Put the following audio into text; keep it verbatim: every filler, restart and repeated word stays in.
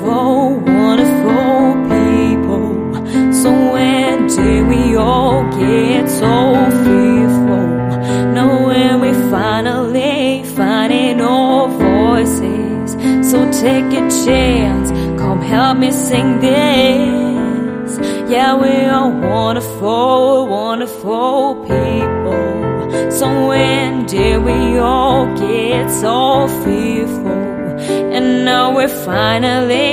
wonderful, wonderful people. So when did we all get so fearful? Now when we finally finding our voices, so take a chance, come help me sing this. Yeah, we are wonderful, wonderful people. So when did we all get so fearful? And now we're finally